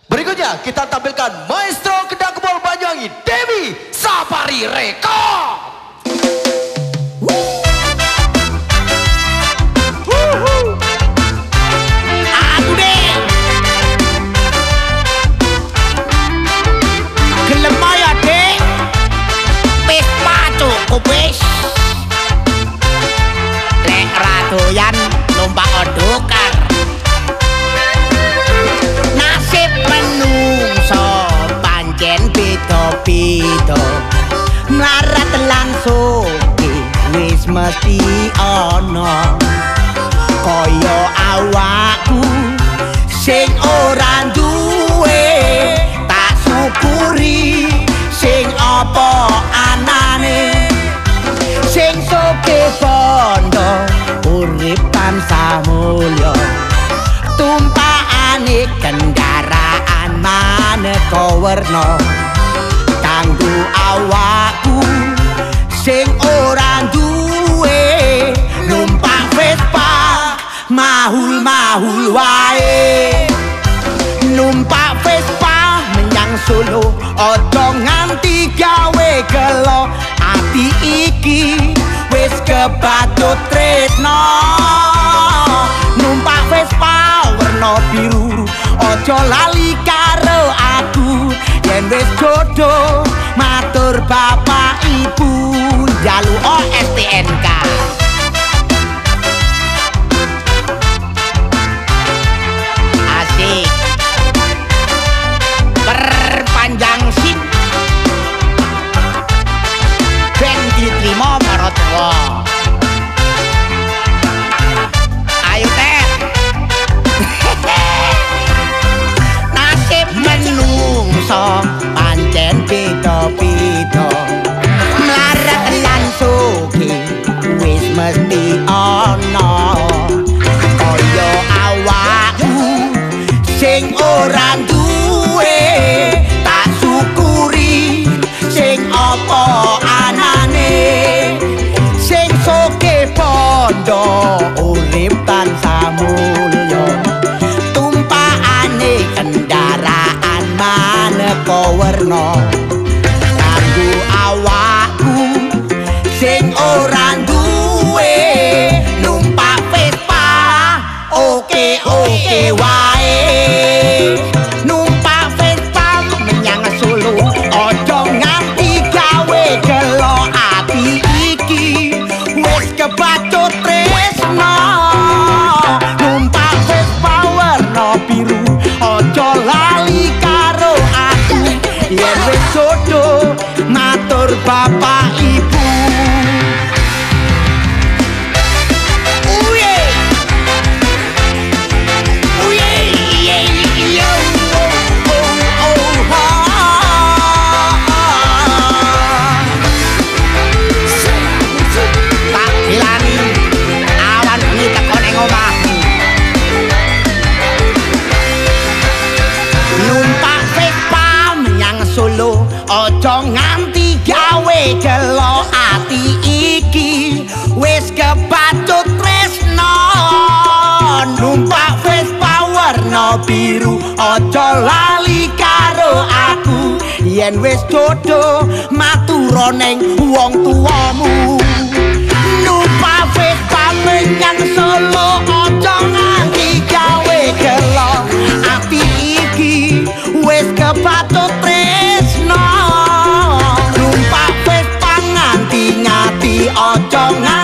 Berikutnya kita tampilkan Maestro Kendang Kebol Banyuwangi, Dewi Sapari Reka. Aku deh gelem ya dek, wis cukup wis. Lek radoyan numpak odokar, nasib menungso pancen beda-beda. Mlarat langsung wis mesti ana kaya awakku sing ora duwe, tak syukuri sing apa anane, sing soge bondo urip tansah mulya, tumpakane kendaraan maneka werna kanggo awakku sing ora duwe, numpak Vespa mahul-mahul wae. Numpak Vespa menyang Solo ojo nganti gawe gelo, ati iki wis kebatut tresno. Numpak Vespa werna biru ojo lali karo aku, yen wis jodoh matur bapak ibu njaluk STNK. Asik perpanjang SIM ben diterima para tua. Ayo teh nasib menungso pancen beda-beda, mlarat lan sugih wis mesti ana kaya awakku sing ora duwe, tak syukuri sing apa anane, sing soge bondo urip tansah mulya, tumpakane kendaraan maneka werna kanggo awakku sing ora duwe, numpak Vespa oke wae. Numpak Vespa menyang Solo ojo nganti gawe gelo, ati iki wis kebatut tresno. Numpak Vespa warna biru ojo lali karo aku, yen wis jodoh matur bapak ibu. Ojo nganti gawe gelo, ati iki wis kebatut tresno. Numpak Vespa warna biru ojo lali karo aku, yen wis jodoh matur ning wong tuamu. Numpak Vespa menyang Solo ojo nganti gawe gelo, ati iki wis kebatut tresno. Numpak Vespa nganti ngati ojo